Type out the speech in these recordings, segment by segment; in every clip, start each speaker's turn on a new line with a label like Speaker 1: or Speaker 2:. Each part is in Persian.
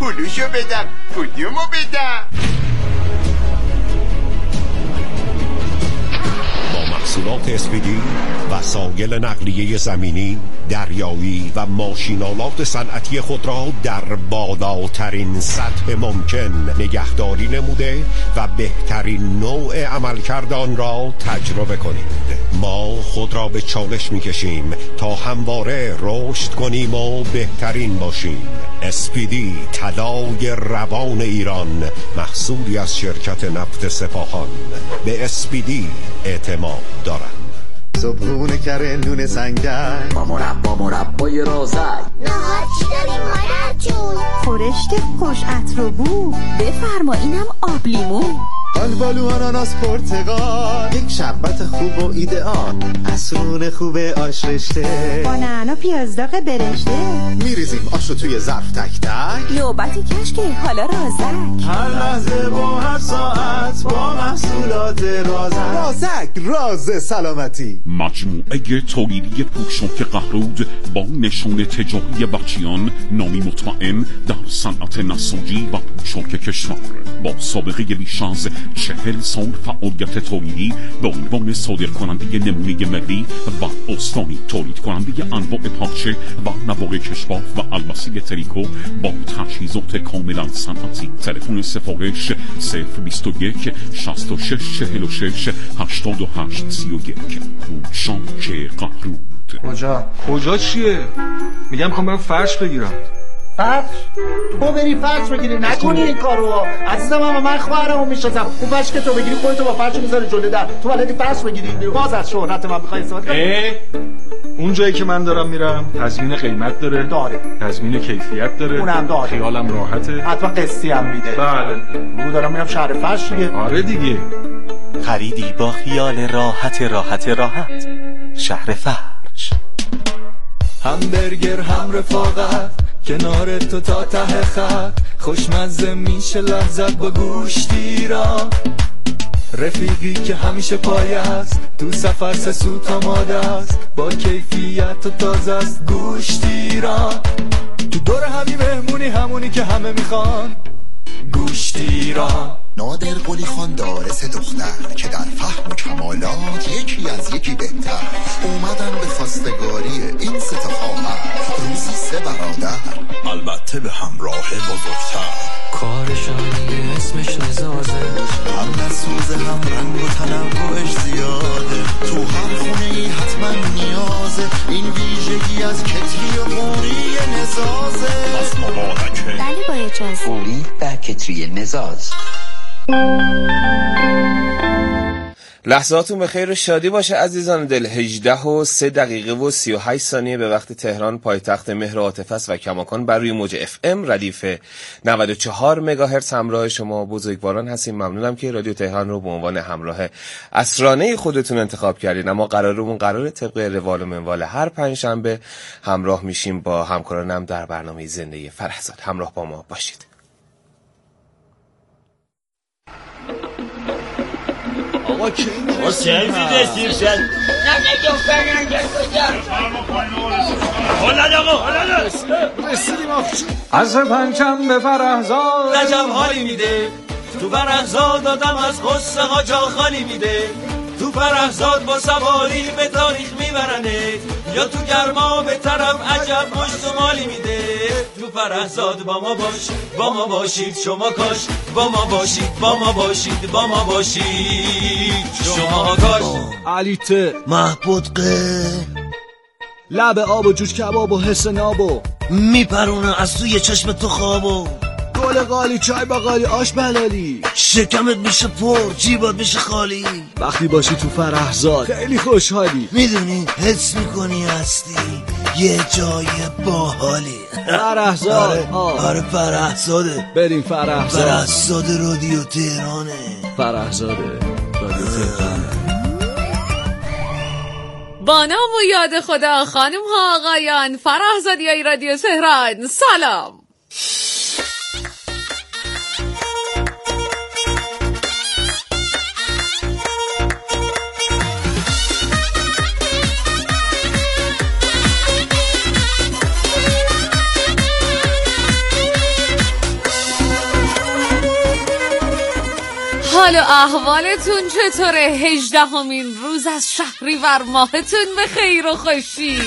Speaker 1: پولوشو بدم، کدومو بدم؟
Speaker 2: محصولات اسپیدی، وسایل نقلیه زمینی، دریایی و ماشینالات صنعتی خود را در بالاترین سطح ممکن نگهداری نموده و بهترین نوع عملکرد آن را تجربه کنید. ما خود را به چالش می‌کشیم تا همواره رشد کنیم و بهترین باشیم. اسپیدی، طلای روان ایران، محصولی از شرکت نفت سپاهان. به اسپیدی اعتماد دارند.
Speaker 3: صبحونه کره نون سنگک
Speaker 4: با مربای رازک.
Speaker 5: نهار چی داریم مادر جون؟
Speaker 6: خورشت خوش عطر و بو.
Speaker 7: بفرما اینم آب لیمو.
Speaker 3: آلبالو آناناس پرتقال، یک شربت خوب و ایدئال، عصرون خوب آش رشته،
Speaker 6: با نعنا پیاز داغ برشته.
Speaker 3: میریزیم آشو توی ظرف تک تک.
Speaker 7: نوبتی کشک حالا رازک.
Speaker 3: هر لحظه و هر ساعت با محصولات رازک. رازک، راز سلامتی.
Speaker 8: مجموعه تولیدی پوشاک قهرود با نشان تجاری بچیان، نامی مطمئن در صنعت نساجی و پوشاک کشور، با سابقه بیش از 40 سال فعالیت تولیدی به عنوان صادرکننده نمونه ملی و استانی، تولید کننده انواع پارچه و نوار کشباف و البسه تریکو با تجهیزات کاملا صنعتی. تلفن سفارش 021 66 46 88 31. پوشاک قهرود.
Speaker 9: کجا چیه؟ میگم میخوام برم فرش بگیرم.
Speaker 10: فرش؟ تو بری فرش بگیری، نکنی این کارو عزیزم. من خواهرمو میشناسم. اون فرش که تو بگیری خودتو با فرش میذاری جلوی در. تو بلدی فرش بگیری؟ باز از شهرت من میخوای استفاده کنی؟
Speaker 9: اون جایی که من دارم میرم تضمین قیمت داره، تضمین کیفیت داره،
Speaker 10: اونم داره،
Speaker 9: خیالم راحته،
Speaker 10: حتما قسطی هم میده.
Speaker 9: بله.
Speaker 10: رو دارم میرم شهر فرش دیگه.
Speaker 9: آره دیگه.
Speaker 11: خریدی با خیال راحت شهر فرش.
Speaker 12: همبرگر هم رفاقت، کنار تو تا ته خط، خوشمزه میشه لذت با گوشتی را. رفیقی که همیشه پای است، تو سفر سه سوت آماده است، با کیفیت و تازه است گوشتی را. تو دور همی مهمونی، همونی که همه میخوان، گوشتی را.
Speaker 13: نادر قلی خان داره سه دختر که در فهم و کمالات یکی از یکی بهتر. اومدن به خواستگاری این سه تا خواهر، روزی سه برادر، البته به همراه بزرگتر.
Speaker 12: کارشانی اسمش نزازه،
Speaker 13: هم نسوزه هم رنگ و تنوعش زیاده. تو هر خونه ای حتما نیازه این ویژگی از کتری و قوری نزازه.
Speaker 5: بس مبارکه ولی با اجازه.
Speaker 4: قوری در کتری نزاز.
Speaker 14: لحظاتون به خیر و شادی باشه عزیزان دل. 18:03 به وقت تهران، پایتخت مهر و عاطفه است و کماکان بر روی موج FM ردیف 94 مگاهرتز همراه شما بزرگواران هستیم. ممنونم که رادیو تهران رو به عنوان همراه اسرانه خودتون انتخاب کردین. اما قراره طبق روال و منوال هر پنجشنبه همراه میشیم با همکارانم در برنامه زندگی فرهزاد. همراه با ما باشید.
Speaker 15: آقا کی رسیم شد؟
Speaker 5: نه دختر نگه کجا؟
Speaker 15: هلد آقا
Speaker 9: رسیدیم آقا. از پنجم به فرهزاد
Speaker 15: رجب حالی میده، تو فرهزاد آدم از غصه ها جا خالی میده. تو فرهزاد با سواری به تاریخ میبرنه، یا تو گرما به طرف عجب مشت و مالی میده. تو فرهزاد با ما باش، با ما باشید شما کاش، با ما باشید با ما باشید با ما باشید شما کاش.
Speaker 12: علیته
Speaker 15: محبودقه
Speaker 12: لب آب و جوش کباب و حس نابو
Speaker 15: میپرونه از توی چشم تو خوابو.
Speaker 12: گل قالی چای باقالی آش بلالی،
Speaker 15: شکمت میشه پر جیبات میشه خالی.
Speaker 12: وقتی باشی تو فرهزاد خیلی خوشحالی.
Speaker 15: میدونی حس میکنی هستی یه جای باحالی.
Speaker 12: فرهزاد.
Speaker 15: آره فرهزاده.
Speaker 12: بریم فرهزاد.
Speaker 15: فرهزاد رادیو تهرانه.
Speaker 12: فرهزاد رادیو تهرانه.
Speaker 16: با نام و یاد خدا خانم ها آقایان، فرهزادیای رادیو تهران سلام. حال و احوالتون چطوره؟ 18مین روز از شهریور ماهتون به خیر و خوشی.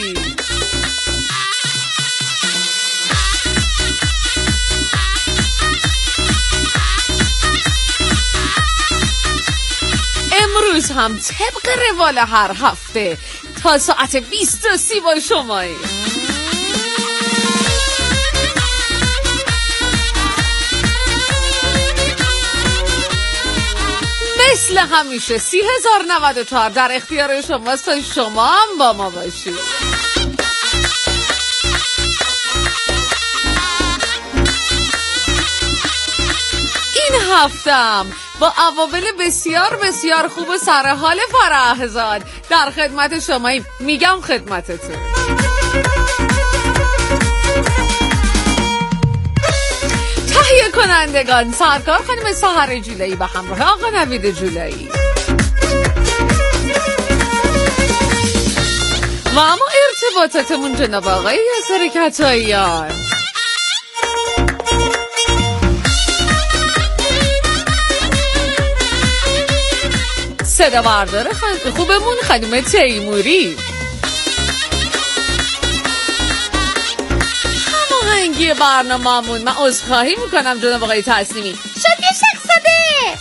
Speaker 16: امروز هم طبق روال هر هفته تا ساعت 20:30 با شمایی. مثل همیشه 30,094 در اختیار شماست تا شما هم با ما باشید. این هفتم با عوامل بسیار بسیار خوب و سرحال فرحزاد در خدمت شماییم. میگم خدمتتون. تهیه کنندگان سرکار خانم سحر جولایی به همراه آقا نوید جولایی و اما ارتباطاتمون جناب آقای یاسر کتاییان. صدا بردار خوبمون خانم تیموری. هماهنگی برنامه‌مون من عذرخواهی میکنم جناب آقای تسلیمی. شادی شخصاده.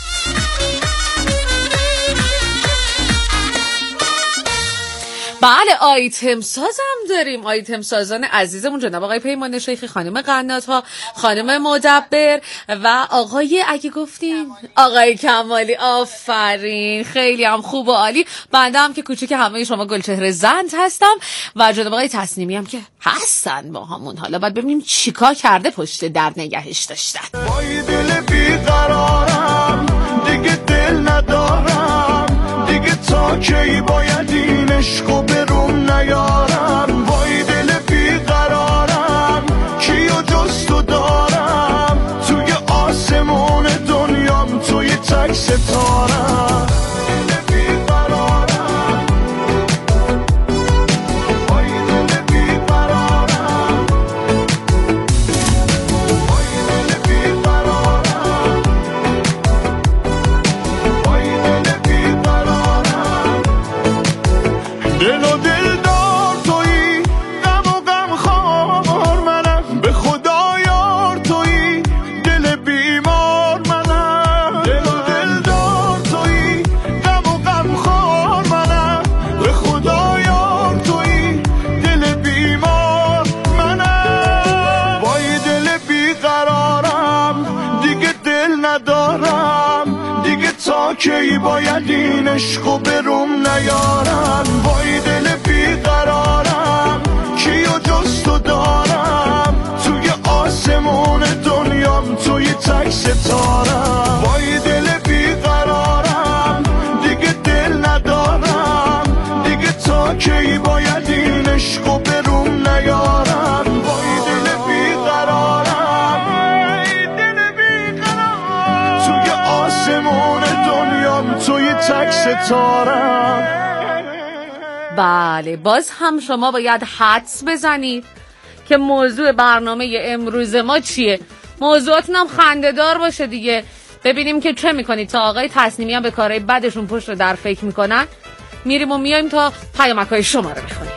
Speaker 16: بله آیتم سازم داریم. آیتم سازان عزیزمون جناب آقای پیمان شیخی، خانم قنات ها، خانم مدبر و آقای اگه گفتین آقای کمالی. آفرین، خیلی هم خوب و عالی. بنده هم که کوچیک همه شما گلچهره زند هستم و جناب آقای تسلیمی هم که هستن با همون. حالا باید ببینیم چیکار کرده پشت در نگهش داشتن.
Speaker 12: وای دل بیقرارم دیگه دل ندارم دیگه، تا کی باید این عشقو بروم نیارم. وای دل بیقرارم کیو جز تو دارم، توی آسمون دنیام توی تک ستارم. کی باید این عشقو بروم نیارم. وای دل بیقرارم کیو جز تو دارم، توی آسمون دنیام توی تک ستارم. وای دل بیقرارم دیگه دل ندارم دیگه، تا کی باید این عشقو بروم نیارم. وای دل بیقرارم توی آسمون توی تک ستارم.
Speaker 16: بله باز هم شما باید حدس بزنید که موضوع برنامه امروز ما چیه. موضوعاتون هم خنده‌دار باشه دیگه، ببینیم که چه میکنید. تا آقای تسلیمی هم به کارهای بدشون پشت در فکر میکنن، میریم و میایم تا پیامک‌های شما رو بخونیم.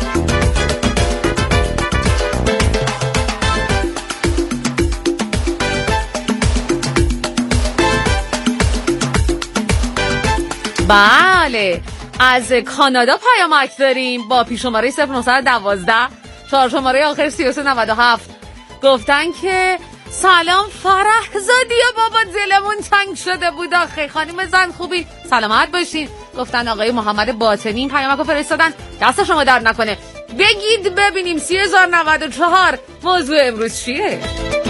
Speaker 16: بله از کانادا پیامک داریم با پیش‌شماره 0912 4 شماره آخر 3397. گفتن که سلام فرحزادی بابا، دلمون تنگ شده بود آخه. خانم زن خوبی، سلامت باشین. گفتن آقای محمد باطنی این پیامک رو فرستادن، دست شما درد نکنه. بگید ببینیم 30,094 موضوع امروز چیه؟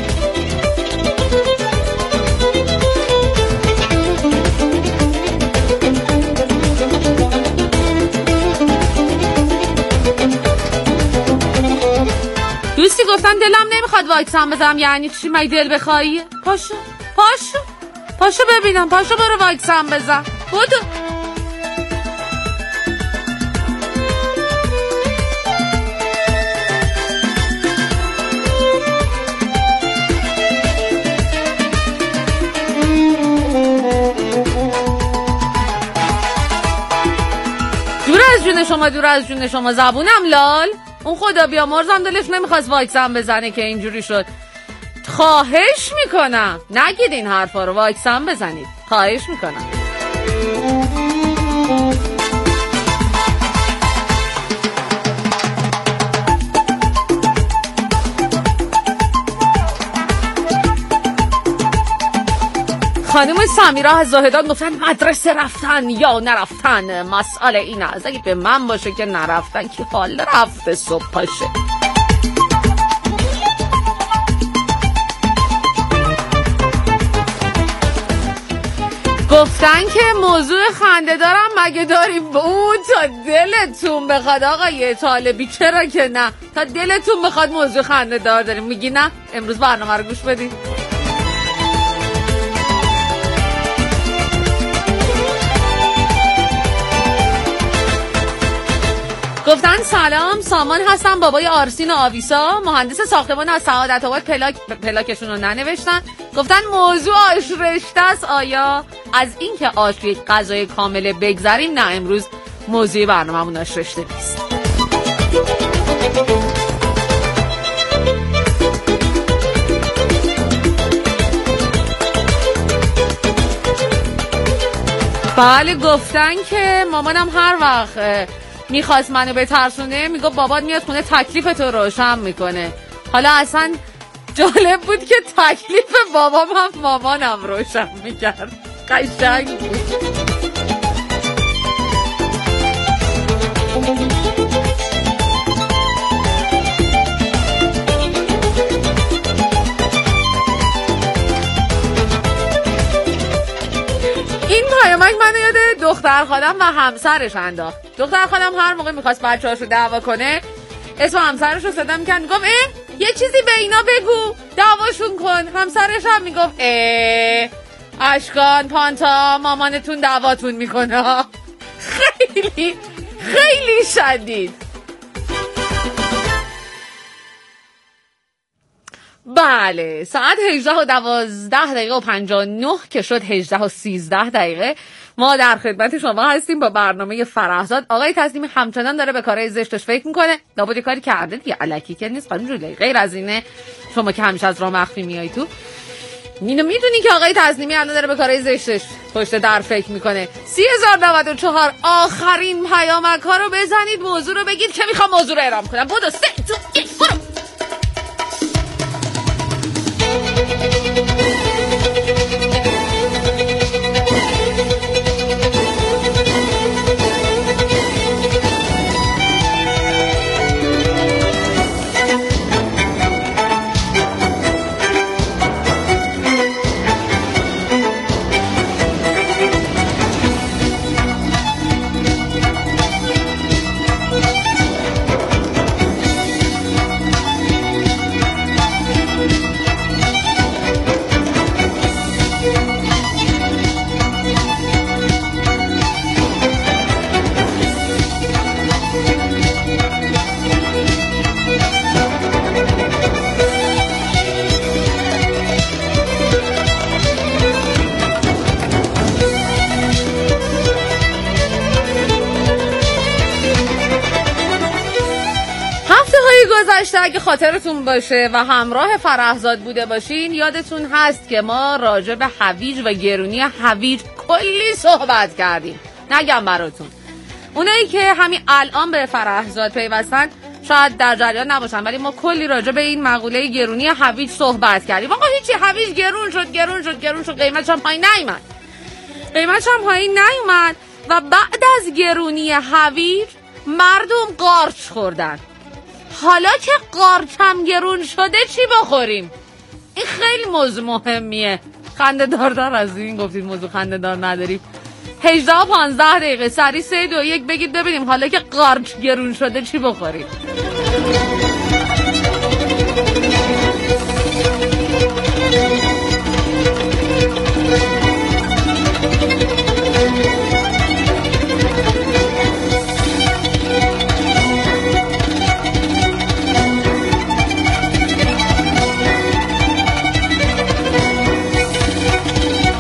Speaker 16: دوستی گفتن دلم نمیخواد واکسن بزنم. یعنی چی؟ مگه دل بخوایی؟ پاشو ببینم، پاشو برو واکسن بزن. بودو جون شما دور از جون شما. زبونم لال. اون خدا بیامرزم دلش نمیخواست واکسن بزنه که اینجوری شد. خواهش میکنم نگید این حرفا رو، واکسن بزنید، خواهش میکنم. خانم سمیرا از زاهدان گفتن مدرسه رفتن یا نرفتن مسئله این است، اگه به من باشه که نرفتن که حال رفته صبح پاشه. گفتن که موضوع خنده دارم مگه داریم بود تا دلتون بخواد آقای طالبی، چرا که نه، تا دلتون بخواد موضوع خنده دار داریم. میگی نه؟ امروز برنامه رو گوش بدید. گفتن سلام، سامان هستم، بابای آرسین و آویسا، مهندس ساختمان از سعادت آباد. پلاکشون رو ننوشتن. گفتن موضوع آش رشته است. آیا از این که آش یک غذای کامله بگذریم؟ نه، امروز موضوع برنامه‌مون آش رشته نیست. بله، گفتن که مامانم هر وقت میخواست منو بترسونه میگه بابات میاد خونه تکلیفتو روشن میکنه. حالا اصلا جالب بود که تکلیف بابام هم مامانم روشن میکرد. قشنگ بود. این پیامک منو یاد دختر خالم و همسرش انداخت. دختر خالم هر موقع میخواست بچه‌هاشو دعوا کنه اسم همسرش رو صدا میکرد، میگفت یه چیزی به اینا بگو دعواشون کن. همسرش هم میگفت اشکان پانتا مامانتون دعواتون میکنه. خیلی خیلی شدید. بله، ساعت 18:12:59 که شد 18:13 ما در خدمت شما هستیم با برنامه فرهزاد. آقای تسلیمی همچنان داره به کارهای زشتش فکر میکنه. لابد کاری کرده دیگه، الکی که نیست خانم جولی. غیر از اینه شما که همیشه از راه مخفی میای تو، اینو میدونی که آقای تسلیمی الان داره به کارهای زشتش پشت در فکر میکنه. 30,094 آخرین پیامک ها رو بزنید، موضوع رو بگید که میخوام موضوع رو اعلام کنم. بودو 3 2 1 برو. اگه خاطرتون باشه و همراه فرهزاد بوده باشین یادتون هست که ما راجع به هویج و گرونی هویج کلی صحبت کردیم. نگم براتون، اونایی که همین الان به فرهزاد پیوستن شاید در جریان نباشن، ولی ما کلی راجع به این مقوله گرونی هویج صحبت کردیم. آقا هیچی، هویج گرون شد، قیمتش هم پایین نیومد و بعد از گرونی هویج مردم قارچ خوردن. حالا که قارچ هم گرون شده چی بخوریم؟ این خیلی موضوع مهمیه. خنده دار از این گفتید موضوع خنده دار نداریم. 18:15 سریع 3 2 1 بگید ببینیم حالا که قارچ گرون شده چی بخوریم؟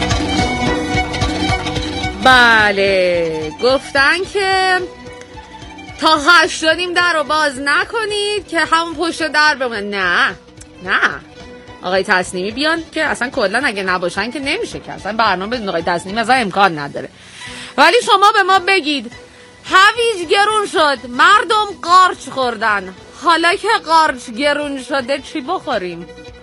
Speaker 16: بله، گفتن که تا 8 در رو باز نکنید که همون پشت در بمونه. نه آقای تصنیمی بیان که اصلا کلا اگه نباشن که نمیشه که اصلا برنامه بدون آقای تصنیمی اصلا امکان نداره. ولی شما به ما بگید هویج گرون شد، مردم قارچ خوردن، حالا که قارچ گرون شده چی بخوریم؟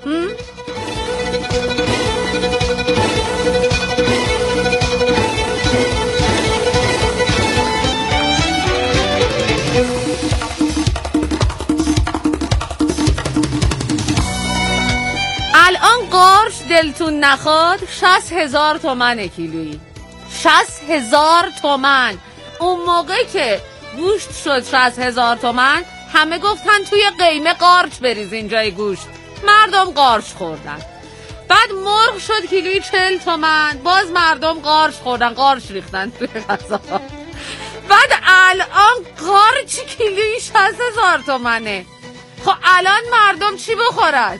Speaker 16: الان قارچ دلتون نخواد 60,000 تومن کیلویی. 60,000 تومن. اون موقع که گوشت شد 60,000 تومن همه گفتن توی قیمه قارچ بریزین جای گوشت. مردم قارچ خوردن. بعد مرغ شد کیلویی 40 تومن، باز مردم قارچ خوردن، قارچ ریختن توی غذا. بعد الان قارچ کیلویی 60,000 تومنه. خب الان مردم چی بخورد؟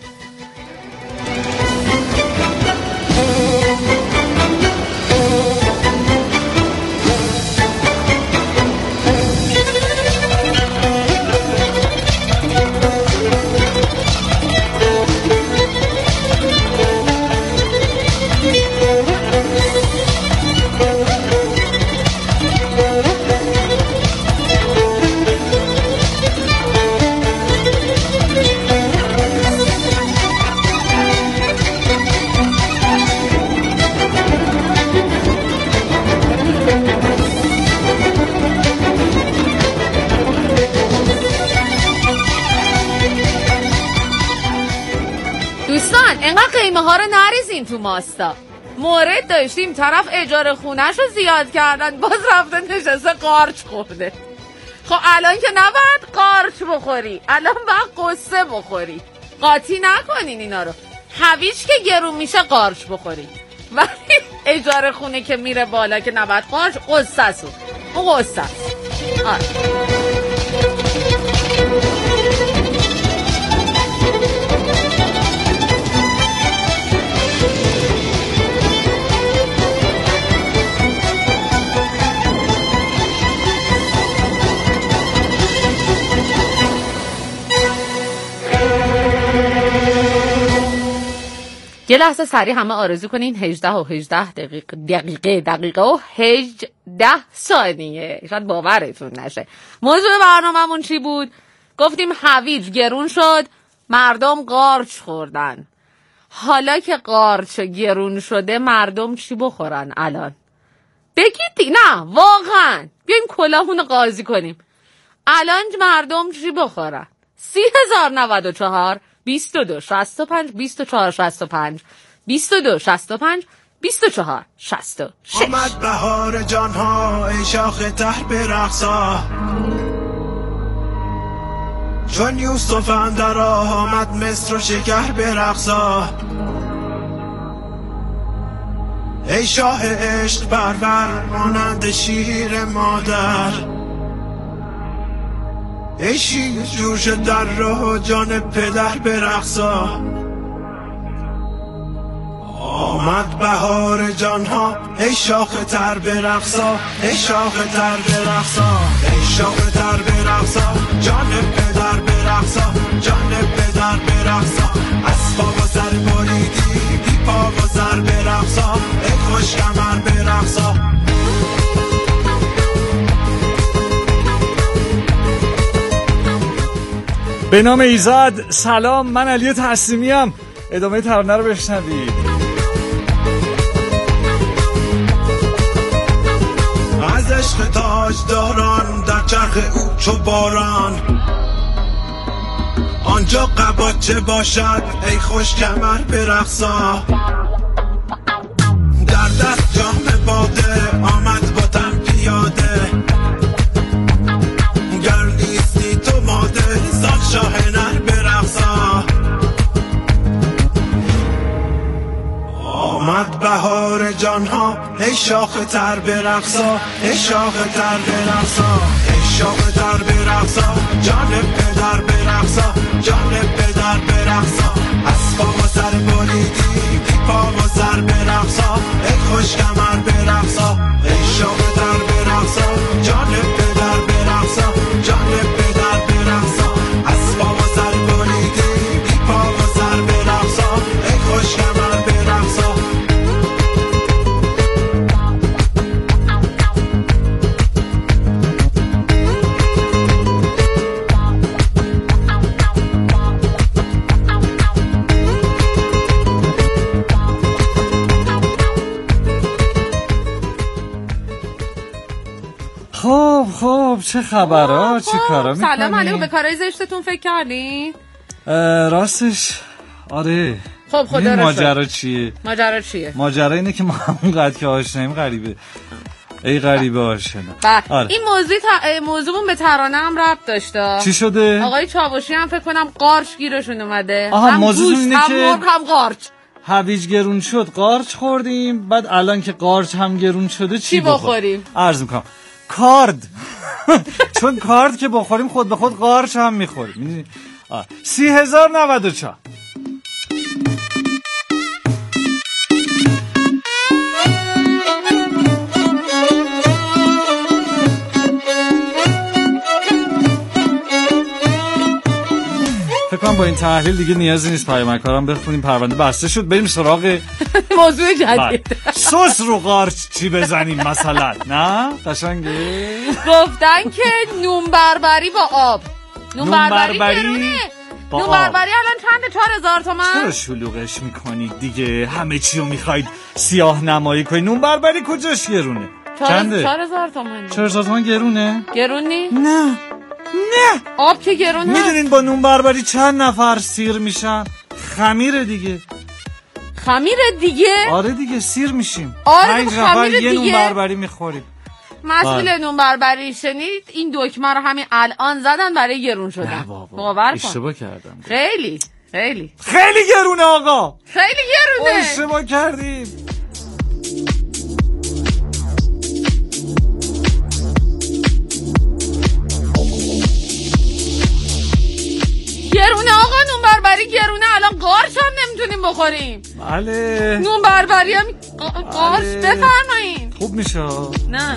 Speaker 16: اینقدر قیمه ها رو نریزین تو ماستا. مورد داشتیم طرف اجاره خونه‌ش رو زیاد کردن، باز رفته نشسته قارچ خورده. خب الان که نباید قارچ بخوری، الان باید قصه بخوری. قاطی نکنین اینا رو. هویج که گرون میشه قارچ بخوری، ولی اجاره خونه که میره بالا که نباید قارچ، قصه سو اون قصه است. یه لحظه سریع همه آرزو کنین 18 و 18 دقیقه و 18 ثانیه. شاید باورتون نشه. موضوع برنامه‌مون چی بود؟ گفتیم هویج گرون شد، مردم قارچ خوردن. حالا که قارچ گرون شده مردم چی بخورن الان؟ بگید نه واقعا. بیایم کلاهون قاضی کنیم. الان مردم چی بخورن؟ 30,094 22 65 24 65 22 65 24 66.
Speaker 17: آمد بهار جانها ای شاخ تر برقصا، چون یوسف اندر آمد مصر و شکر برقصا. ای شاه عشق پرور مانند شیر مادر، ای شیر جوش در راه جان پدر برقصا. آمد بهار جانها ای شاخ تر برقصا، ای شاخ تر برقصا، ای شاخ تر برقصا، جان پدر برقصا، جان پدر برقصا. از پا و سر بریدی بی پا و سر برقصا، ای خوش کمر برقصا.
Speaker 9: به نام ایزد. سلام، من علی تصمیمیم. ادامه ترانه رو بشنوید.
Speaker 17: از عشق تاجداران در چرخ او چو باران، آنجا قباچه باشد ای خوش کمر برقصا. در دست جام باده آمد با تن پیاده، گر نیستی تو ماده سال شاه نر برقصا. آمد بهار جانها ای شاخ تر برقصا، ای شاخ تر برقصا، ای شاخ تر برقصا، جان پدر برقصا، جان پدر برقصا. از پا و سر بریدی بی پا و سر برقصا، ای خوش کمر برقصا، ای شاخ تر برقصا، جان پدر برقصا.
Speaker 9: خب چه خبرها؟ چی کارا میکنی؟
Speaker 16: سلام علیکم. به کارهای زشتتون فکر کردین؟
Speaker 9: راستش آره.
Speaker 16: خب خدا رو
Speaker 9: ماجرا چیه؟ ماجرا اینه که ما همونقدر که آشناییم غریبه. ای غریبه آشنا.
Speaker 16: آره. این موضوعمون به ترانه هم ربط داشته.
Speaker 9: چی شده؟
Speaker 16: آقای چاوشی هم فکر کنم قارچ گیرشون اومده.
Speaker 9: هم موضوع اینه که
Speaker 16: هم قارچ.
Speaker 9: هویج گرون شد قارچ خوردیم، بعد الان که قارچ هم گرون شده چی
Speaker 16: بخوریم؟
Speaker 9: عرض میکنم کارد. چون کارد که بخوریم خود به خود قارچ هم میخوریم. میدونی 30,094. فکرم با این تحلیل دیگه نیازی نیست پیامکارم بخونیم، پرونده بسته شد. بریم سراغ
Speaker 16: موضوع جدید.
Speaker 9: سس رو قارچ چی بزنیم مثلا؟ نه قشنگه.
Speaker 16: گفتن که نون بربری با آب. نون بربری گرونه. نون بربری الان چنده؟ 4,000 تومان.
Speaker 9: چرا شلوغش میکنید دیگه؟ همه چی رو میخواید سیاه نمایی کنید. نون بربری کجاش گرونه؟ چنده؟
Speaker 16: 4,000 تومان.
Speaker 9: 4,000 تومان گرونه؟
Speaker 16: گرونی؟
Speaker 9: نه
Speaker 16: آب که گرون هست.
Speaker 9: میدونین با نون بربری چند نفر سیر میشن؟ خمیر دیگه. آره دیگه سیر میشیم.
Speaker 16: آره خمیر
Speaker 9: یه نون بربری میخوریم.
Speaker 16: مسئول نون بربری شنید این دکمه رو همین الان زدن برای گرون شدن. باور کن
Speaker 9: اشتباه کردم.
Speaker 16: خیلی
Speaker 9: گرونه آقا.
Speaker 16: خیلی گرونه.
Speaker 9: اشتباه کردیم.
Speaker 16: گرونه آقا، نون بربری گرونه. الان قارچ هم نمیتونیم بخوریم.
Speaker 9: بله
Speaker 16: نون بربری هم قارچ. بفرمایین.
Speaker 9: خوب میشه.
Speaker 16: نه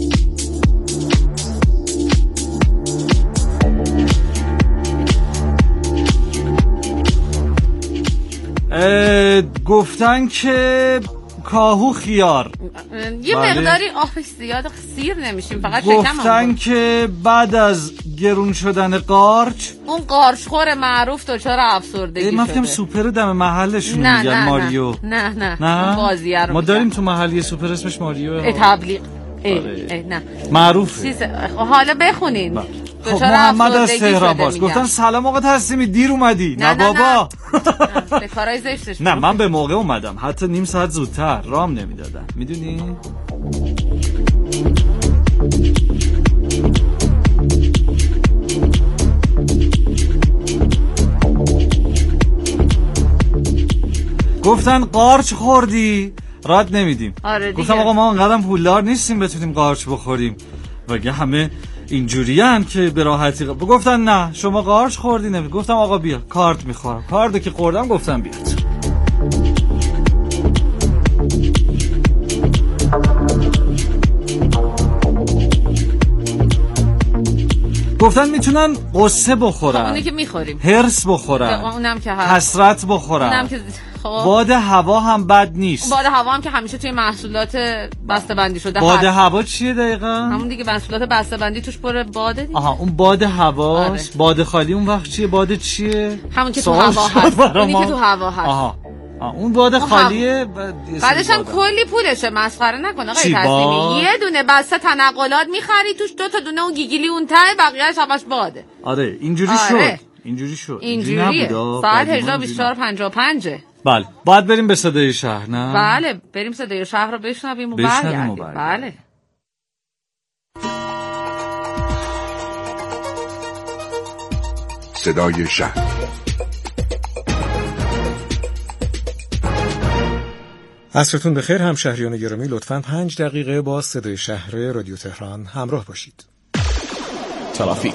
Speaker 9: گفتن که کاهو خیار
Speaker 16: یه مقداری آب زیاد سیر نمیشیم، فقط شکم.
Speaker 9: گفتن که بعد از گرون شدن قارچ
Speaker 16: اون قارچ خور معروف دچار افسردگی شده.
Speaker 9: من فکرم سوپر دم محلشون میگن ماریو.
Speaker 16: نه بازیه رو
Speaker 9: ما داریم تو محل یه سوپر اسمش ماریو.
Speaker 16: تبلیغ نه
Speaker 9: معروفه.
Speaker 16: حالا بخونین.
Speaker 9: خب محمد از تهران باز گفتن سلام آقا تسلیمی دیر اومدی. نه بابا
Speaker 16: به کارهای زشتش.
Speaker 9: نه من به موقع اومدم، حتی نیم ساعت زودتر رام نمیدادن. میدونی گفتن قارچ خوردی راد نمیدیم. گفتم آقا ما انقدرم پولدار نیستیم بتونیم قارچ بخوریم، وگه همه اینجوری هم که به راحتی گفتن نه شما قارچ خوردی. نمید. گفتم آقا بیا کارت میخورم. کاردو که خوردم گفتم بیاد. گفتن میتونن قصه بخورن.
Speaker 16: اونی که میخوریم.
Speaker 9: هرس بخورن.
Speaker 16: اونم که هست.
Speaker 9: حسرت بخورن.
Speaker 16: اونم که
Speaker 9: باد هوا هم بد نیست.
Speaker 16: باد هوا هم که همیشه توی محصولات بسته‌بندی شده.
Speaker 9: باد هوا چیه دقیقاً؟
Speaker 16: همون دیگه محصولات بسته‌بندی توش پر باده دیگه.
Speaker 9: آها اون باد هواست. باد خالی اون وقت چیه؟ باد چیه؟
Speaker 16: همون که تو هوا هست. اونی که تو هوا هست.
Speaker 9: آها اون باد خالیه.
Speaker 16: بعدش هم کلی پولشه. مسخره نکن آقای تسلیمی. یه دونه بسته تنقلات می‌خری توش 2 تا دونه اون گیگیلی اون ته، بقیه‌اش همش باده.
Speaker 9: آره اینجوری شد.
Speaker 16: اینجوریه. ساعت 24:55.
Speaker 9: بله باید بریم به صدای شهر. نه
Speaker 16: بله بریم صدای شهر رو بشنویم و برگردیم. بله
Speaker 13: صدای شهر.
Speaker 2: عصرتون بخیر همشهریان گرامی. لطفاً 5 دقیقه با صدای شهر رادیو تهران همراه باشید. ترافیک.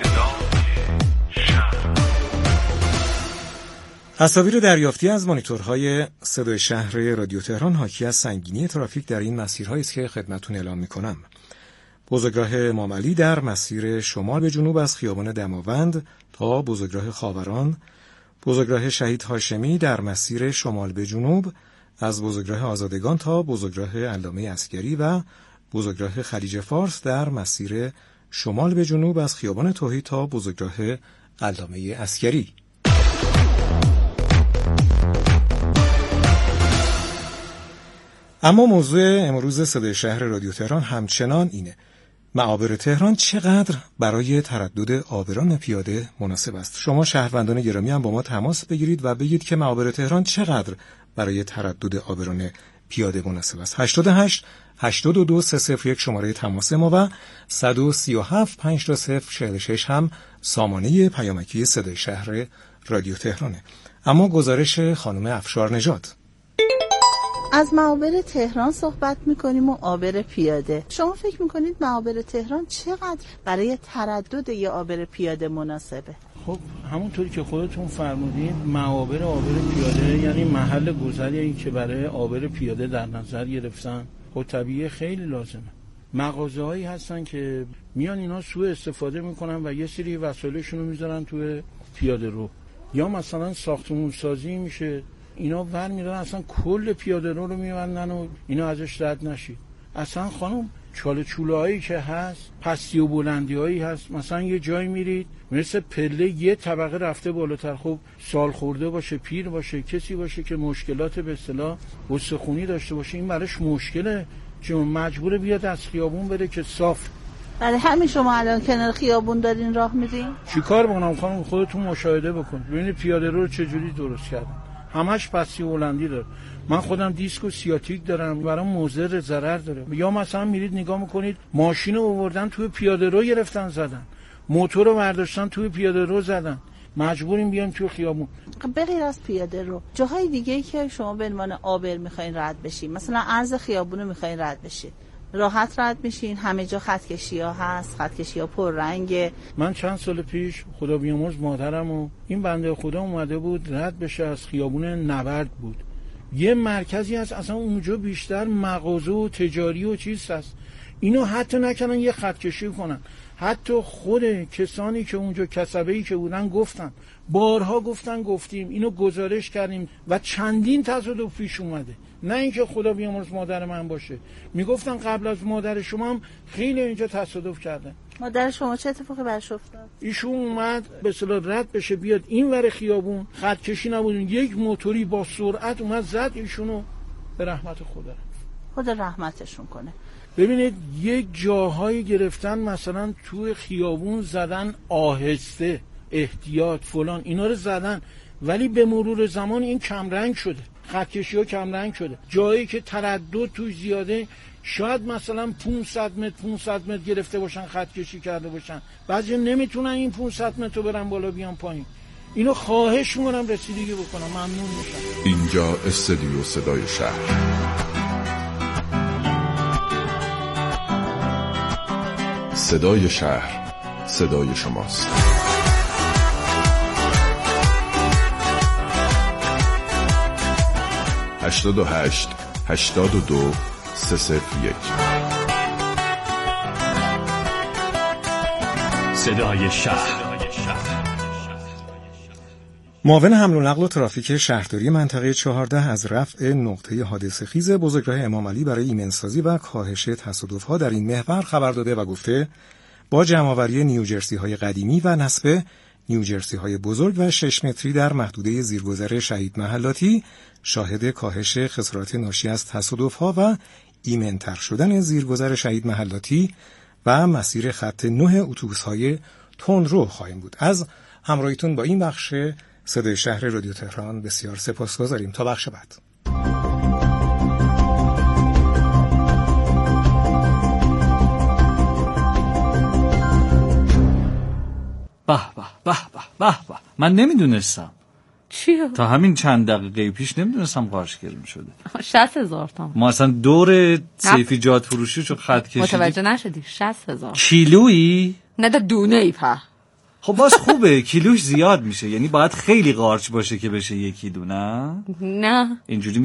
Speaker 2: تصاویر دریافتی از مانیتورهای صدای شهر رادیو تهران حاکی از سنگینی ترافیک در این مسیرهایی است که خدمتتون اعلام می‌کنم. بزرگراه امام علی در مسیر شمال به جنوب از خیابان دماوند تا بزرگراه خاوران، بزرگراه شهید هاشمی در مسیر شمال به جنوب از بزرگراه آزادگان تا بزرگراه علامه عسگری و بزرگراه خلیج فارس در مسیر شمال به جنوب از خیابان توحید تا بزرگراه علامه عسگری. اما موضوع امروز صدای شهر رادیو تهران همچنان اینه:
Speaker 18: معابر تهران چقدر برای تردد عابران پیاده مناسب است؟ شما شهروندان گرامی هم با ما تماس بگیرید و بگید که معابر تهران چقدر برای تردد عابران پیاده مناسب است. 88 82 301 شماره تماس ما و 137 5046 هم سامانه پیامکی صدای شهر رادیو تهرانه. اما گزارش خانم افشار نژاد.
Speaker 19: از معابر تهران صحبت میکنیم و عابر پیاده. شما فکر میکنید معابر تهران چقدر برای تردد یه عابر پیاده مناسبه؟
Speaker 20: خب همونطوری که خودتون فرمودید معابر عابر پیاده یعنی محل گذری که برای عابر پیاده در نظر گرفتن. خب طبیعی خیلی لازمه. مغازه‌هایی هستن که میان اینا سوء استفاده میکنن و یه سری وسایلشون رو میذارن توی پیاده رو، یا مثلا ساختمون سازی میشه اینا ور میدارن اصلا کل پیاده رو میبندن و اینا ازش رد نشید. اصلا خانم چاله چوله هایی که هست، پستی و بلندی هایی هست، مثلا یه جایی میرید مثل پله یه طبقه رفته بالاتر، خب سال خورده باشه، پیر باشه، کسی باشه که مشکلات به اصطلاح استخوانی داشته باشه، این براش مشکله چون مجبوره بیاد از خیابون بره که صاف.
Speaker 19: برای همین شما الان کنار خیابون دارین راه میرین؟
Speaker 20: چیکار بکنم خانم؟ خودتون مشاهده بکن ببینید پیاده رو چجوری درست کردن، همش پستی و بلندی داره. من خودم دیسک و سیاتیک دارم، برام مضر ضرر داره. یا مثلا میرید نگاه میکنید ماشین رو آوردن توی پیاده رو گرفتن زدن، موتور رو برداشتن توی پیاده رو زدن، مجبوریم بیایم توی خیابون.
Speaker 19: به غیر از پیاده رو جاهای دیگه‌ای که شما به عنوان عابر میخواین رد بشین، مثلا عرض خیابون رو میخواین رد بشین، راحت رد میشین؟ همه جا خطکشی‌ها هست، خطکشی‌ها پر رنگه.
Speaker 20: من چند سال پیش خدا بیامرز مادرم و این بنده خدا اومده بود رد بشه از خیابون نبرد بود، یه مرکزی هست اصلا اونجا بیشتر مغازه و تجاری و چیز هست، اینو حتی نکنن یه خطکشی کنن. حتی خود کسانی که اونجا کسبه‌ای که بودن گفتن، بارها گفتیم، اینو گزارش کردیم و چندین تصادف پیش اومده. نه اینکه خدا بیامرز مادر من باشه، میگفتن قبل از مادر شما هم خیلی اینجا تصادف کردن.
Speaker 19: مادر شما چه اتفاقی براش افتاد؟
Speaker 20: ایشون اومد به اصطلاح رد بشه بیاد این ور خیابون، خط کشی نبودن، یک موتوری با سرعت اومد زد ایشونو، به رحمت خدا
Speaker 19: خدا رحمتشون کنه.
Speaker 20: ببینید یک جاهایی گرفتن مثلا توی خیابون زدن آهسته، احتیاط فلان، اینا رو زدن، ولی به مرور زمان این کمرنگ شده، خطکشی‌ها کمرنگ شده. جایی که تردد توی زیاده شاید مثلا 500 متر گرفته باشن، خطکشی کرده باشن، بعضی نمیتونن این 500 متر رو برن بالا بیان پایین. اینو خواهش می‌کنم رسیدگی بکنم، ممنون میشم.
Speaker 21: اینجا استودیو صدای شهر. صدای شهر، صدای شماست. 88 82 301
Speaker 2: صدای شهر.
Speaker 18: معاون حمل و نقل و ترافیک شهرداری منطقه 14 از رفع نقطه حادثه خیز بزرگراه امام علی برای ایمنسازی و کاهش تصادف‌ها در این محور خبر داده و گفته با جمع‌آوری نیوجرسی‌های قدیمی و نصب نیوجرسی‌های بزرگ و 6 متری در محدوده زیرگذر شهید محلاتی شاهد کاهش خسارات ناشی از تصادف‌ها و ایمن‌تر شدن زیرگذر شهید محلاتی و مسیر خط 9 اتوبوس‌های تندرو خواهیم بود. از همراهیتون با این بخش صدای شهر رادیو تهران بسیار سپاسگزاریم. تا بخش بعد.
Speaker 9: به به به به به، من نمیدونستم.
Speaker 16: چیه؟
Speaker 9: تا همین چند دقیقه پیش نمیدونستم قارچ گرون شده.
Speaker 16: 60,000 تومان.
Speaker 9: ما اصلا دور سیفیجات فروشی چون خط کشیدیم.
Speaker 16: متوجه نشدی؟ 60,000
Speaker 9: کیلویی؟
Speaker 16: نه در دونه ای په.
Speaker 9: خب باز خوبه، کیلوش زیاد میشه، یعنی باید خیلی قارچ باشه که بشه 1 کیلو، نه؟
Speaker 16: نه
Speaker 9: اینجوری